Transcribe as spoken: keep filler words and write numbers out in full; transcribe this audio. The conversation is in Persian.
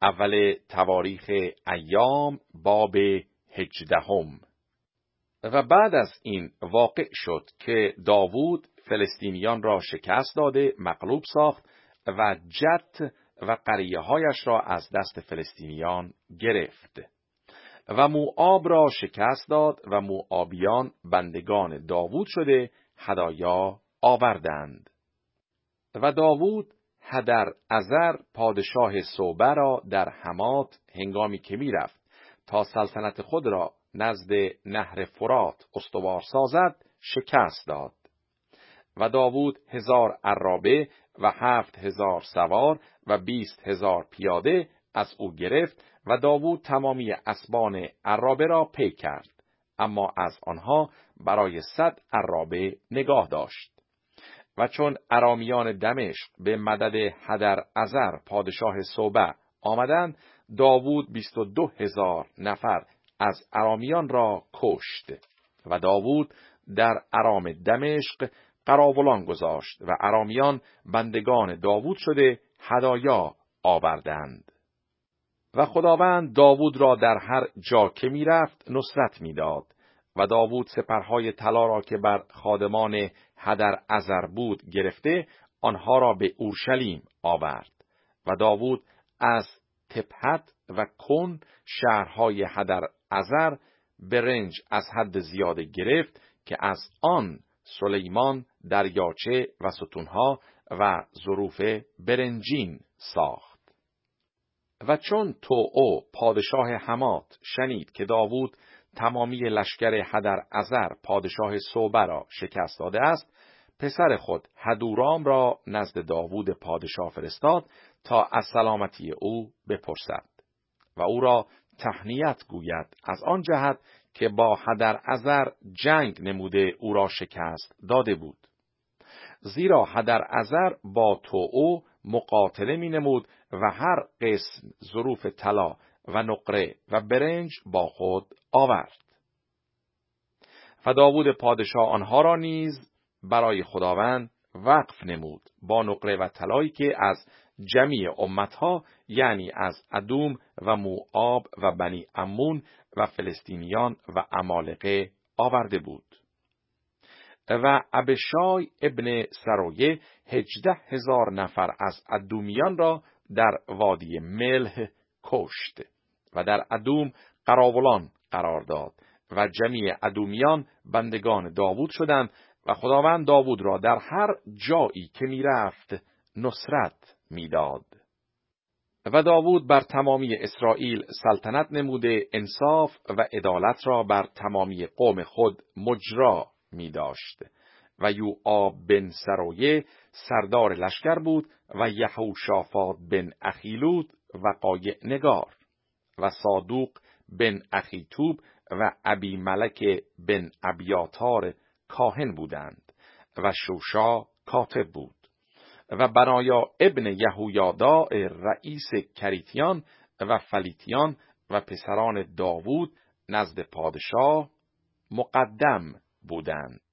اول تواریخ ایام باب هجدهم. و بعد از این واقع شد که داوود فلسطینیان را شکست داده مغلوب ساخت و جت و قریه‌هایش را از دست فلسطینیان گرفت و موآب را شکست داد و موآبیان بندگان داوود شده هدایا آوردند. و داوود هدرعزر پادشاه صوبه را در حمات هنگامی که می رفت تا سلطنت خود را نزد نهر فرات استوار سازد شکست داد. و داوود هزار عرابه و هفت هزار سوار و بیست هزار پیاده از او گرفت و داوود تمامی اسبان عرابه را پی کرد، اما از آنها برای صد عرابه نگاه داشت. و چون ارامیان دمشق به مدد هدرعزر پادشاه صوبه آمدند، داوود بیست و دو هزار نفر از ارامیان را کشت. و داوود در ارام دمشق قراولان گذاشت و ارامیان بندگان داوود شده هدایا آوردند. و خداوند داوود را در هر جا که می رفت نصرت می داد. و داوود سپرهای طلا را که بر خادمان هدرعزر بود گرفته آنها را به اورشلیم آورد. و داوود از تبهت و کن شهرهای هدرعزر برنج از حد زیاده گرفت که از آن سلیمان دریاچه و ستونها و ظروف برنجین ساخت. و چون توعو پادشاه حمات شنید که داوود تمامی لشکر هدرعزر پادشاه صوبه را شکست داده است، پسر خود هدورام را نزد داوود پادشاه فرستاد تا از سلامتی او بپرسد و او را تهنیت گوید از آن جهت که با هدرعزر جنگ نموده او را شکست داده بود. زیرا هدرعزر با توعو مقاتله می نمود و هر قسم ظروف طلا و نقره و برنج با خود آورد. و داوود پادشاه آنها را نیز برای خداوند وقف نمود با نقره و طلایی که از جمیع امتها، یعنی از ادوم و موآب و بنی عمون و فلسطینیان و عمالقه آورده بود. و ابشای ابن سرویه هجده هزار نفر از ادومیان را در وادی ملح کشت و در ادوم قراولان قرار داد و جمیع ادومیان بندگان داوود شدند و خداوند داوود را در هر جایی که می رفت نصرت می داد. و داوود بر تمامی اسرائیل سلطنت نموده انصاف و عدالت را بر تمامی قوم خود مجرا می داشت. و یوآب بن سرویه سردار لشکر بود و یهوشافاط بن اخیلود وقایع نگار و صادوق بن اخیتوب و ابی ملک بن ابیاتار کاهن بودند و شوشا کاتب بود. و بنایا ابن یهویادا رئیس کریتیان و فلیتیان و پسران داوود نزد پادشاه مقدم بودند.